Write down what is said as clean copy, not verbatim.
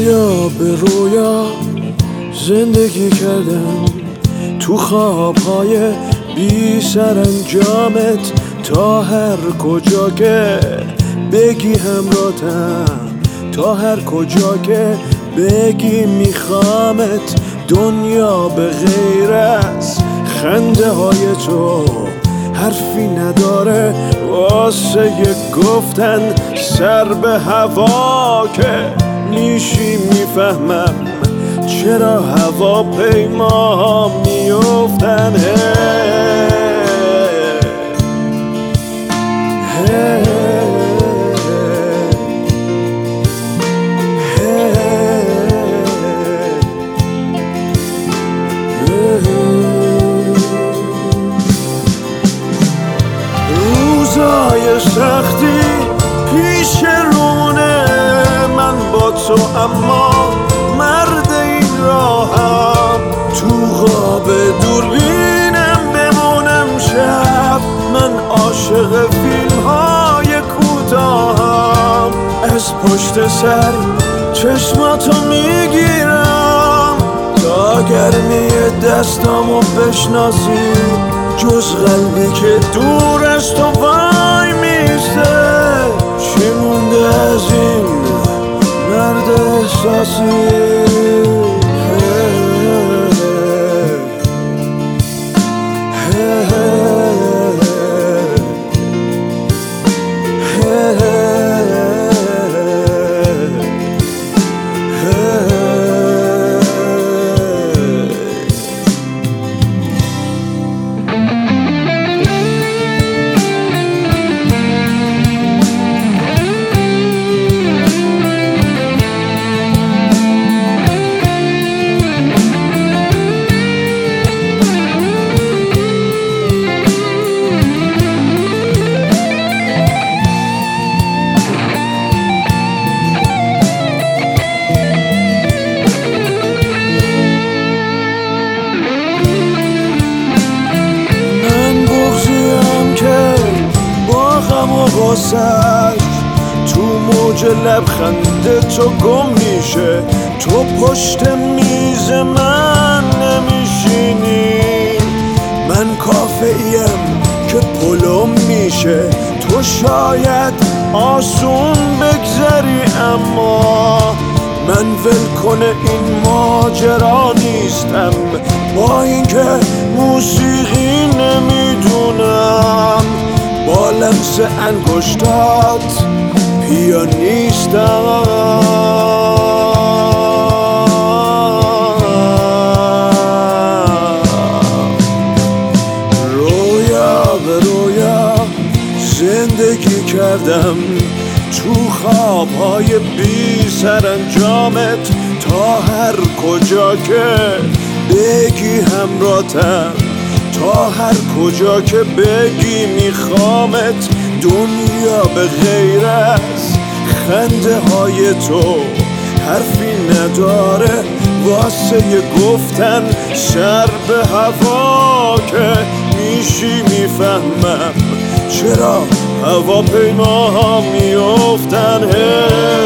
رویا به رویا زندگی کردم، تو خوابهای بی سرانجامت، تا هر کجا که بگی همراهتم، تا هر کجا که بگی میخوامت. دنیا به غیر از خنده های تو حرفی نداره واسه گفتن، سر به هوا که میشی میفهمم چرا هواپیما میافتن. روزای سختی پیش رونه من با تو، اما مرد این راهم. تو خواب دوربینم بمونم شب، من عاشق فیلم های کوتاهم. از پشت سر چشماتو میگیرم تا گرمی دستامو بشناسی، جز قلبی که دور از تو وای میسته. چی مونده از این مرد احساسی؟ تو موج لبخند تو گم میشه، تو پشت میز من نمیشینی. من کافه‌ایم که پلم میشه، تو شاید آسون بگذری، اما من ولکن این ماجرا نیستم. با اینکه موسیقی نمیدونم، با لمس انگشتات پیانیستم. رویا به رویا زندگی کردم، تو خوابهای بی سرانجامت، تا هر کجا که بگی همراهتم، تا هر کجا که بگی میخوامت. دنیا به غیر از خنده های تو حرفی نداره واسه گفتن، سر به هوا که میشی میفهمم چرا هواپیما میافتن.